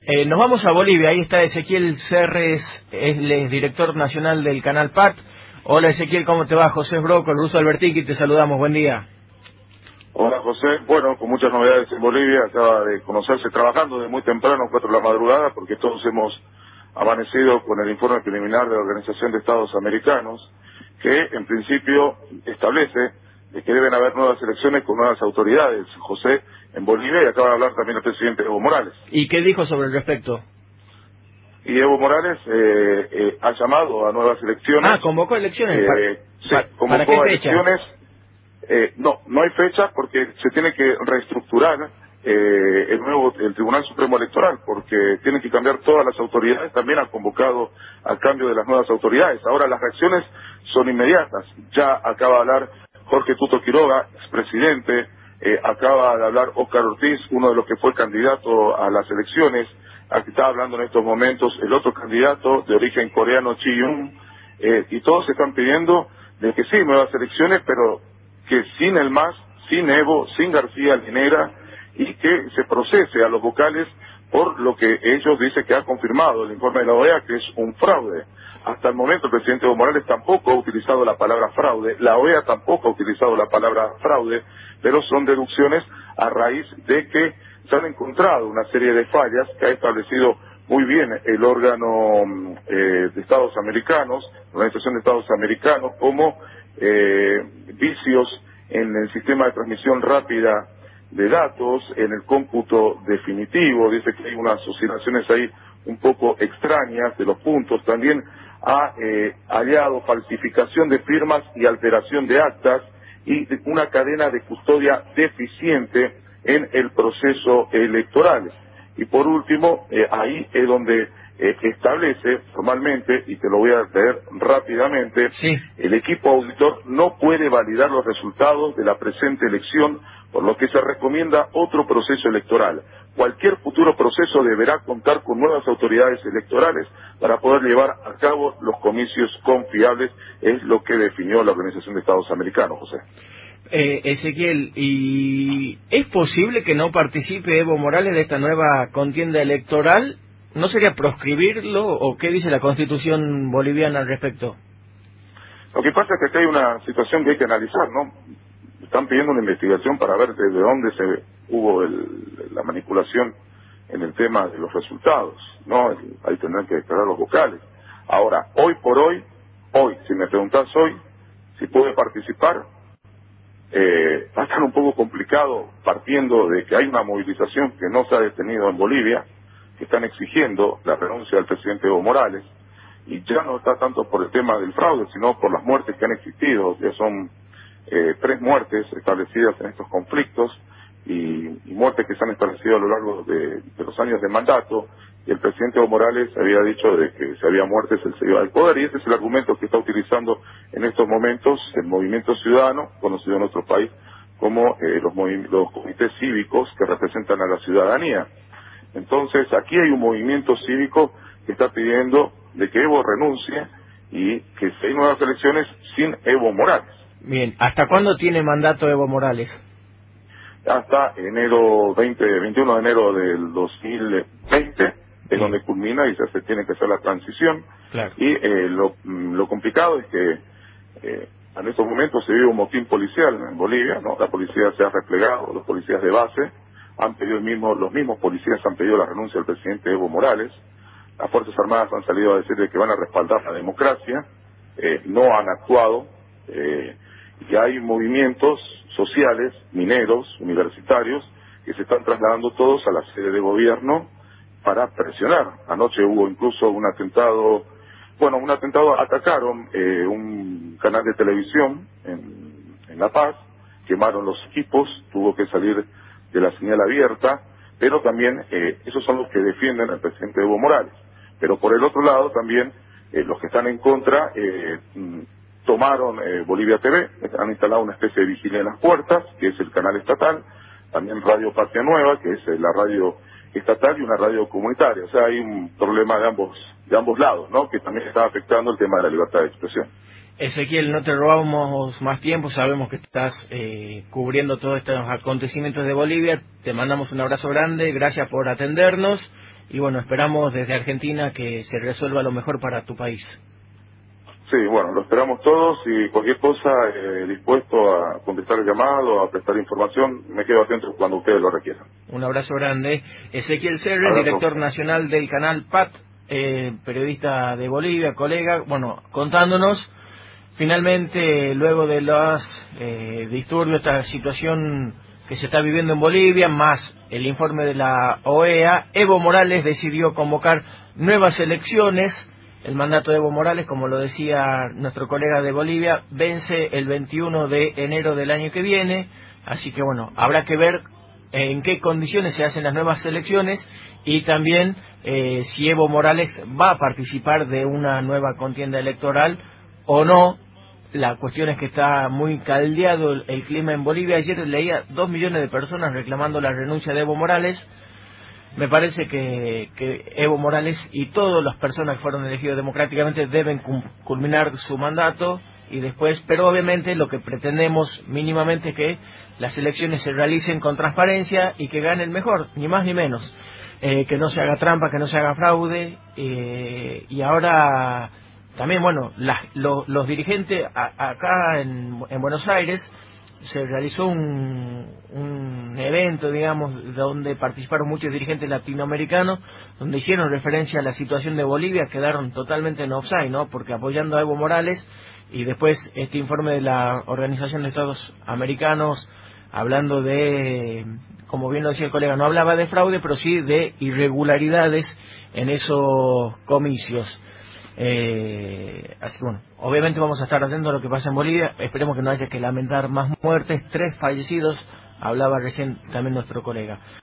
Nos vamos a Bolivia, ahí está Ezequiel Serres, él es director nacional del canal PAT. Hola Ezequiel, ¿cómo te va? José Broco, el ruso Albertiki, te saludamos, buen día. Hola José, bueno, con muchas novedades en Bolivia, acaba de conocerse trabajando de muy temprano, 4 de la madrugada, porque todos hemos amanecido con el informe preliminar de la Organización de Estados Americanos, que en principio establece de que deben haber nuevas elecciones con nuevas autoridades, José, en Bolivia, y acaba de hablar también el presidente Evo Morales. ¿Y qué dijo sobre el respecto? Y Evo Morales ha llamado a nuevas elecciones. Ah, convocó elecciones. Sí, ¿Para qué convocó a fecha? elecciones. No hay fecha porque se tiene que reestructurar el Tribunal Supremo Electoral, porque tienen que cambiar todas las autoridades. También ha convocado al cambio de las nuevas autoridades. Ahora las reacciones son inmediatas. Ya acaba de hablar Jorge Tuto Quiroga, expresidente, acaba de hablar Óscar Ortiz, uno de los que fue candidato a las elecciones. Aquí está hablando en estos momentos el otro candidato de origen coreano, Chi Yun, y todos están pidiendo de que sí, nuevas elecciones, pero que sin el MAS, sin Evo, sin García Linera, y que se procese a los vocales por lo que ellos dicen que ha confirmado el informe de la OEA, que es un fraude. Hasta el momento el presidente Evo Morales tampoco ha utilizado la palabra fraude, la OEA tampoco ha utilizado la palabra fraude, pero son deducciones a raíz de que se han encontrado una serie de fallas que ha establecido muy bien el órgano de Estados Americanos, la Organización de Estados Americanos, como vicios en el sistema de transmisión rápida de datos, en el cómputo definitivo. Dice que hay unas oscilaciones ahí un poco extrañas de los puntos. También ha hallado falsificación de firmas y alteración de actas y una cadena de custodia deficiente en el proceso electoral. Y por último, ahí es donde establece formalmente, y te lo voy a leer rápidamente, Sí. El equipo auditor no puede validar los resultados de la presente elección, por lo que se recomienda otro proceso electoral. Cualquier futuro proceso deberá contar con nuevas autoridades electorales para poder llevar a cabo los comicios confiables, es lo que definió la Organización de Estados Americanos, José. Ezequiel, ¿y es posible que no participe Evo Morales de esta nueva contienda electoral? ¿No sería proscribirlo o qué dice la Constitución boliviana al respecto? Lo que pasa es que aquí hay una situación que hay que analizar, ¿no? Están pidiendo una investigación para ver desde dónde hubo la manipulación en el tema de los resultados, ¿no? Ahí tendrán que declarar los vocales. Ahora, hoy por hoy, si me preguntás hoy si puede participar, va a estar un poco complicado partiendo de que hay una movilización que no se ha detenido en Bolivia, que están exigiendo la renuncia del presidente Evo Morales, y ya no está tanto por el tema del fraude, sino por las muertes que han existido. Ya son 3 muertes establecidas en estos conflictos y muertes que se han establecido a lo largo de los años de mandato, y el presidente Evo Morales había dicho de que si había muertes él se iba del poder, y ese es el argumento que está utilizando en estos momentos el movimiento ciudadano, conocido en nuestro país como los comités cívicos que representan a la ciudadanía. Entonces aquí hay un movimiento cívico que está pidiendo de que Evo renuncie y que se den nuevas elecciones sin Evo Morales. Bien, ¿hasta cuándo tiene mandato Evo Morales? Hasta 21 de enero del 2020, es donde culmina y se tiene que hacer la transición. Claro. Y lo complicado es que en estos momentos se vive un motín policial en Bolivia, ¿no? La policía se ha replegado, los policías de base han pedido los mismos policías han pedido la renuncia del presidente Evo Morales. Las Fuerzas Armadas han salido a decir de que van a respaldar la democracia, no han actuado, y hay movimientos sociales, mineros, universitarios, que se están trasladando todos a la sede de gobierno para presionar. Anoche hubo incluso un atentado, atacaron un canal de televisión en La Paz, quemaron los equipos, tuvo que salir de la señal abierta, pero también esos son los que defienden al presidente Evo Morales. Pero por el otro lado también los que están en contra tomaron Bolivia TV, han instalado una especie de vigilia en las puertas, que es el canal estatal, también Radio Patria Nueva, que es la radio estatal, y una radio comunitaria. O sea, hay un problema de ambos lados, ¿no? Que también está afectando el tema de la libertad de expresión. Ezequiel, no te robamos más tiempo, sabemos que estás cubriendo todos estos acontecimientos de Bolivia, te mandamos un abrazo grande, gracias por atendernos y bueno, esperamos desde Argentina que se resuelva lo mejor para tu país. Sí, bueno, lo esperamos todos y cualquier cosa, dispuesto a contestar el llamado, a prestar información, me quedo atento cuando ustedes lo requieran. Un abrazo grande. Ezequiel Serres, Abrazo. director nacional del canal PAT, periodista de Bolivia, colega, bueno, contándonos, finalmente, luego de los disturbios, esta situación que se está viviendo en Bolivia, más el informe de la OEA, Evo Morales decidió convocar nuevas elecciones. El mandato de Evo Morales, como lo decía nuestro colega de Bolivia, vence el 21 de enero del año que viene, así que bueno, habrá que ver en qué condiciones se hacen las nuevas elecciones y también si Evo Morales va a participar de una nueva contienda electoral o no. La cuestión es que está muy caldeado el clima en Bolivia. Ayer leía 2 millones de personas reclamando la renuncia de Evo Morales. Me parece que Evo Morales y todas las personas que fueron elegidos democráticamente deben culminar su mandato y después, pero obviamente lo que pretendemos mínimamente es que las elecciones se realicen con transparencia y que gane el mejor, ni más ni menos, que no se haga trampa, que no se haga fraude, y ahora también, bueno, los dirigentes acá en Buenos Aires se realizó un evento, digamos, donde participaron muchos dirigentes latinoamericanos, donde hicieron referencia a la situación de Bolivia, quedaron totalmente en offside, ¿no? Porque apoyando a Evo Morales, y después este informe de la Organización de Estados Americanos, hablando de, como bien lo decía el colega, no hablaba de fraude, pero sí de irregularidades en esos comicios. Así que bueno, obviamente vamos a estar atentos a lo que pasa en Bolivia. Esperemos que no haya que lamentar más muertes, 3 fallecidos, hablaba recién también nuestro colega.